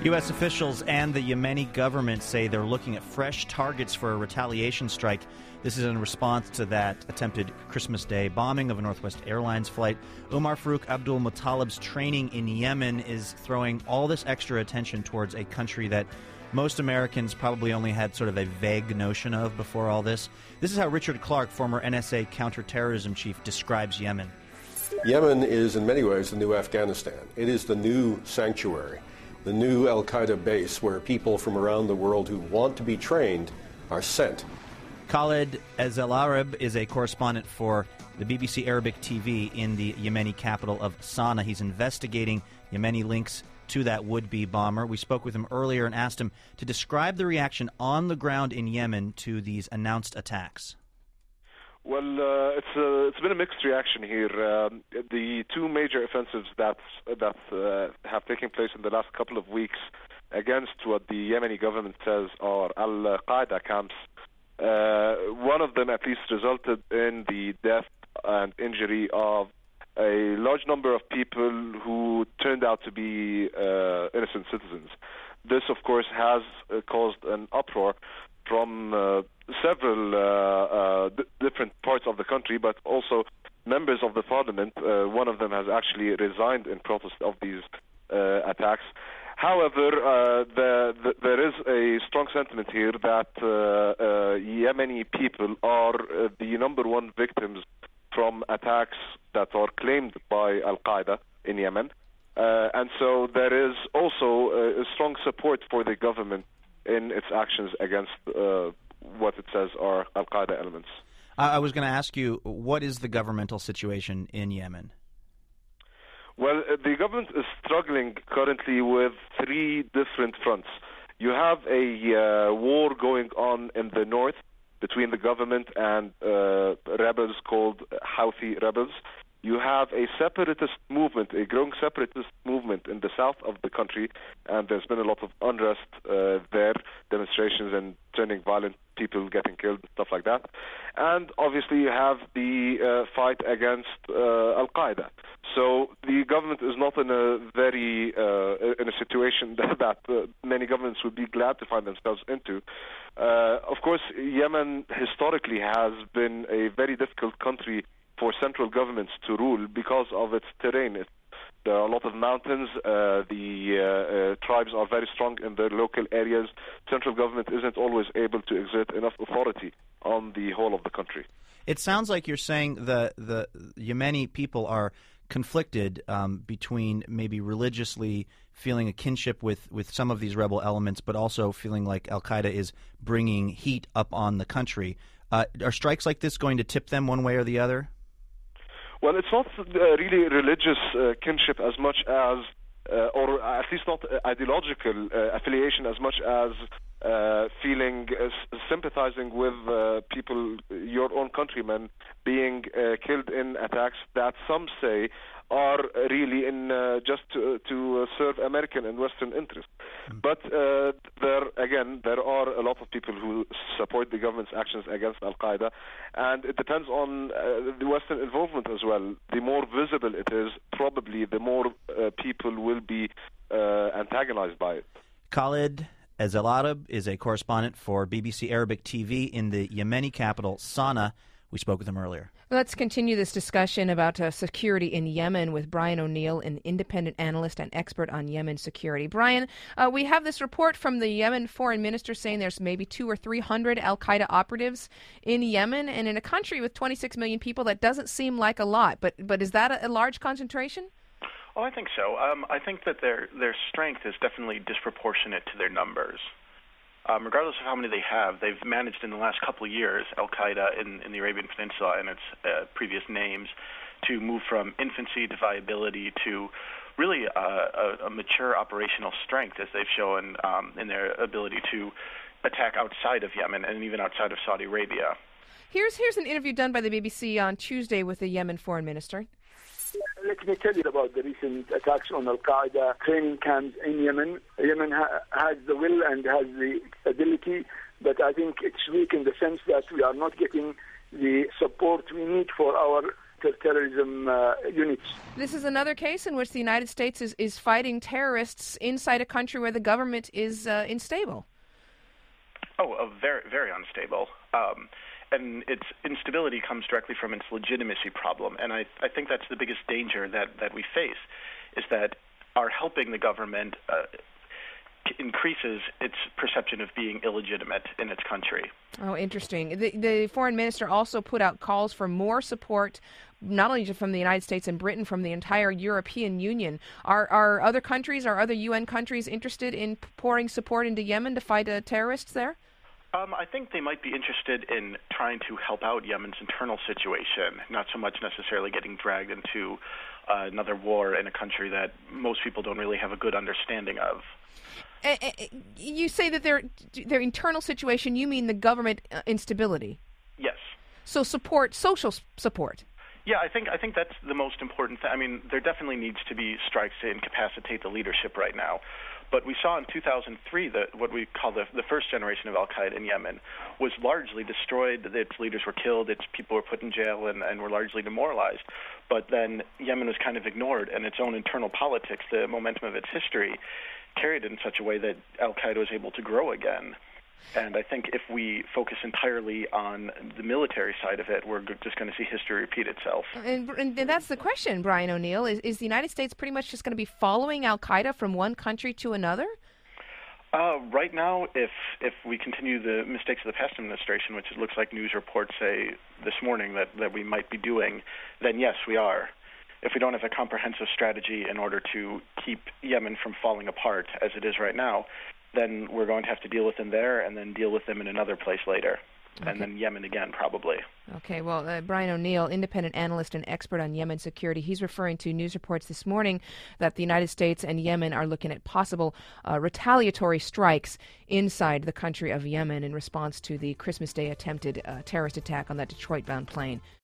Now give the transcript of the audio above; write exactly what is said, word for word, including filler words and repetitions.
U S officials and the Yemeni government say they're looking at fresh targets for a retaliation strike. This is in response to that attempted Christmas Day bombing of a Northwest Airlines flight. Umar Farouk Abdul Muttalib's training in Yemen is throwing all this extra attention towards a country that most Americans probably only had sort of a vague notion of before all this. This is how Richard Clark, former N S A counterterrorism chief, describes Yemen. Yemen is in many ways the new Afghanistan. It is the new sanctuary, the new al-Qaeda base where people from around the world who want to be trained are sent. Khaled Ezelarab is a correspondent for the B B C Arabic T V in the Yemeni capital of Sana'a. He's investigating Yemeni links to that would-be bomber. We spoke with him earlier and asked him to describe the reaction on the ground in Yemen to these announced attacks. Well, uh, it's uh, it's been a mixed reaction here. Um, the two major offensives that that uh, have taken place in the last couple of weeks against what the Yemeni government says are al-Qaeda camps, uh, one of them at least resulted in the death and injury of a large number of people who turned out to be uh, innocent citizens. This, of course, has uh, caused an uproar from uh, several uh, uh, d- different parts of the country, but also members of the parliament. Uh, one of them has actually resigned in protest of these uh, attacks. However, uh, the, the, there is a strong sentiment here that uh, uh, Yemeni people are uh, the number one victims from attacks that are claimed by al-Qaeda in Yemen. Uh, and so there is also uh, a strong support for the government in its actions against uh, what it says are al-Qaeda elements. I was going to ask you, what is the governmental situation in Yemen? Well, uh, the government is struggling currently with three different fronts. You have a uh, war going on in the north between the government and uh, rebels called Houthi rebels. You have a separatist movement, a growing separatist movement in the south of the country, and there's been a lot of unrest uh, there, demonstrations and turning violent, people getting killed, stuff like that. And obviously you have the uh, fight against uh, al-Qaeda. So the government is not in a very, uh, in a situation that, that uh, many governments would be glad to find themselves into. Uh, of course, Yemen historically has been a very difficult country for central governments to rule because of its terrain. It, there are a lot of mountains. Uh, the uh, uh, tribes are very strong in their local areas. Central government isn't always able to exert enough authority on the whole of the country. It sounds like you're saying the, the Yemeni people are conflicted um, between maybe religiously feeling a kinship with, with some of these rebel elements, but also feeling like al-Qaeda is bringing heat up on the country. Uh, are strikes like this going to tip them one way or the other? Well, it's not uh, really religious uh, kinship as much as, uh, or at least not ideological uh, affiliation as much as uh, feeling, uh, sympathizing with uh, people, your own countrymen, being uh, killed in attacks that some say are really in uh, just to, to serve American and Western interests. Mm. But uh, there, again, there are a lot of people who support the government's actions against al-Qaeda, and it depends on uh, the Western involvement as well. The more visible it is, probably the more uh, people will be uh, antagonized by it. Khaled Ezelarab is a correspondent for B B C Arabic T V in the Yemeni capital, Sana'a. We spoke with him earlier. Let's continue this discussion about uh, security in Yemen with Brian O'Neill, an independent analyst and expert on Yemen security. Brian, uh, we have this report from the Yemen foreign minister saying there's maybe two or three hundred al-Qaeda operatives in Yemen, and in a country with twenty-six million people, that doesn't seem like a lot. But but is that a, a large concentration? Oh, I think so. Um, I think that their their strength is definitely disproportionate to their numbers. Um, regardless of how many they have, they've managed in the last couple of years, al-Qaeda in, in the Arabian Peninsula and its uh, previous names, to move from infancy to viability to really uh, a, a mature operational strength, as they've shown um, in their ability to attack outside of Yemen and even outside of Saudi Arabia. Here's, here's an interview done by the B B C on Tuesday with the Yemen foreign minister. Let me tell you about the recent attacks on al-Qaeda training camps in Yemen. Yemen ha- has the will and has the ability, but I think it's weak in the sense that we are not getting the support we need for our counterterrorism uh, units. This is another case in which the United States is, is fighting terrorists inside a country where the government is uh, unstable. Oh, uh, very, very unstable. Um, and its instability comes directly from its legitimacy problem. And I, I think that's the biggest danger that, that we face, is that our helping the government uh, increases its perception of being illegitimate in its country. Oh, interesting. The, the foreign minister also put out calls for more support, not only from the United States and Britain, from the entire European Union. Are, are other countries, are other U N countries interested in pouring support into Yemen to fight uh, terrorists there? Um, I think they might be interested in trying to help out Yemen's internal situation, not so much necessarily getting dragged into uh, another war in a country that most people don't really have a good understanding of. Uh, you say that their their internal situation, you mean the government uh, instability? Yes. So support, social s- support. Yeah, I think I think that's the most important thing. I mean, there definitely needs to be strikes to incapacitate the leadership right now. But we saw in two thousand three that what we call the, the first generation of al-Qaeda in Yemen was largely destroyed. Its leaders were killed, its people were put in jail, and, and were largely demoralized. But then Yemen was kind of ignored, and its own internal politics, the momentum of its history, carried it in such a way that al-Qaeda was able to grow again. And I think if we focus entirely on the military side of it, we're just going to see history repeat itself. And, and that's the question, Brian O'Neill. Is, is the United States pretty much just going to be following al-Qaeda from one country to another? Uh, right now, if if we continue the mistakes of the past administration, which it looks like news reports say this morning that, that we might be doing, then yes, we are. If we don't have a comprehensive strategy in order to keep Yemen from falling apart as it is right now, then we're going to have to deal with them there and then deal with them in another place later. Okay. And then Yemen again, probably. Okay, well, uh, Brian O'Neill, independent analyst and expert on Yemen security, he's referring to news reports this morning that the United States and Yemen are looking at possible uh, retaliatory strikes inside the country of Yemen in response to the Christmas Day attempted uh, terrorist attack on that Detroit-bound plane.